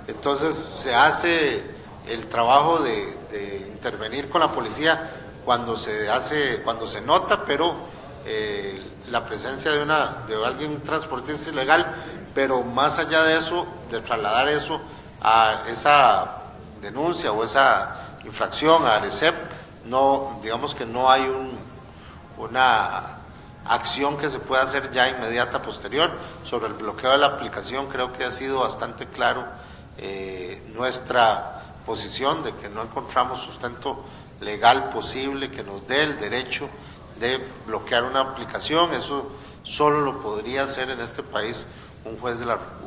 Entonces se hace el trabajo de intervenir con la policía cuando se nota, pero la presencia de alguien transportista ilegal, pero más allá de eso, de trasladar eso a esa denuncia o esa infracción a ARECEP, no, digamos que no hay una acción que se pueda hacer ya inmediata posterior. Sobre el bloqueo de la aplicación, creo que ha sido bastante claro nuestra posición de que no encontramos sustento legal posible que nos dé el derecho de bloquear una aplicación. Eso solo lo podría hacer en este país un juez de la República.